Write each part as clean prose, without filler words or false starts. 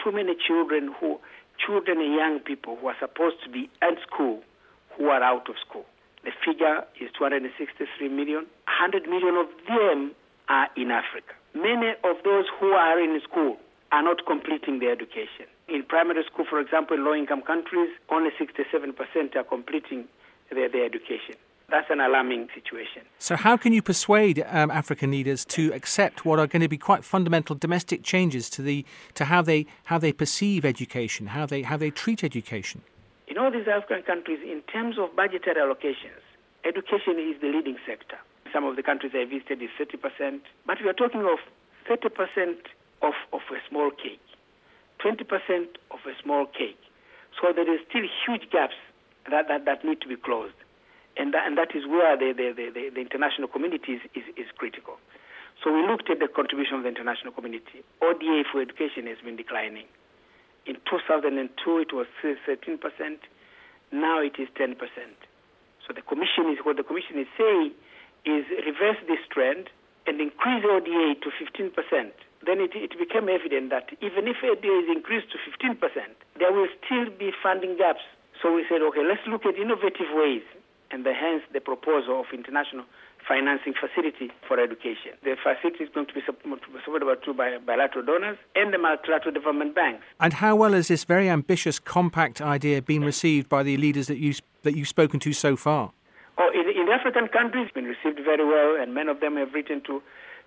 too many children and young people who are supposed to be at school who are out of school. The figure is 263 million. 100 million of them are in Africa. Many of those who are in school are not completing their education. In primary school, for example, in low-income countries, only 67% are completing their education. That's an alarming situation. So how can you persuade African leaders to accept what are going to be quite fundamental domestic changes to how they perceive education, how they treat education? In all these African countries, in terms of budgetary allocations, education is the leading sector. Some of the countries I visited is 30%, but we are talking of 30% of a small cake, 20% of a small cake. So there is still huge gaps that need to be closed. And that is where the international community is critical. So we looked at the contribution of the international community. ODA for education has been declining. In 2002, it was 13%. Now it is 10%. So what the Commission is saying is reverse this trend and increase ODA to 15%. Then it became evident that even if ODA is increased to 15%, there will still be funding gaps. So we said, okay, let's look at innovative ways, and hence the proposal of international financing facility for education. The facility is going to be supported by bilateral donors and the multilateral development banks. And how well has this very ambitious compact idea been received by the leaders that you've spoken to so far? In the African countries, it's been received very well, and many of them have written to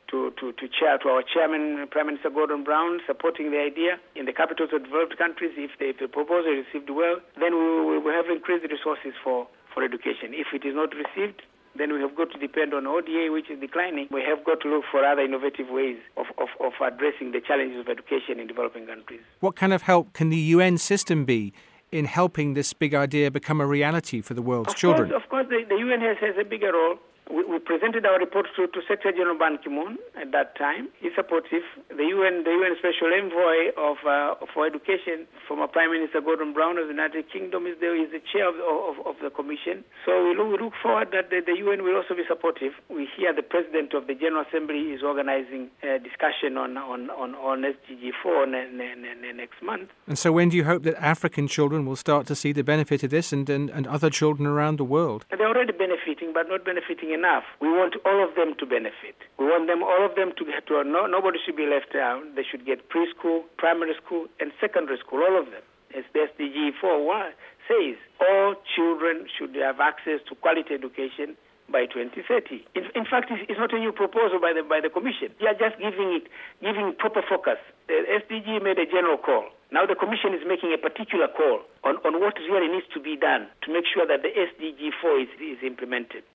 our chairman, Prime Minister Gordon Brown, supporting the idea. In the capitals of developed countries, if the proposal is received well, then we will have increased resources for education. If it is not received, then we have got to depend on ODA, which is declining. We have got to look for other innovative ways of addressing the challenges of education in developing countries. What kind of help can the UN system be in helping this big idea become a reality for the world's children? Of course, the UN has a bigger role. We presented our report to Secretary General Ban Ki-moon at that time. He's supportive. The UN Special Envoy for Education, former Prime Minister Gordon Brown of the United Kingdom, is the chair of the Commission. So we look forward that the UN will also be supportive. We hear the President of the General Assembly is organizing a discussion on SDG 4 next month. And so when do you hope that African children will start to see the benefit of this and other children around the world? They're already benefiting, but not benefiting enough. We want all of them to benefit. We want all of them to get to nobody should be left out. They should get preschool, primary school, and secondary school, all of them. As the SDG 4 says, all children should have access to quality education by 2030. In fact, it's not a new proposal by the Commission. They are just giving proper focus. The SDG made a general call. Now the Commission is making a particular call on what really needs to be done to make sure that the SDG 4 is implemented.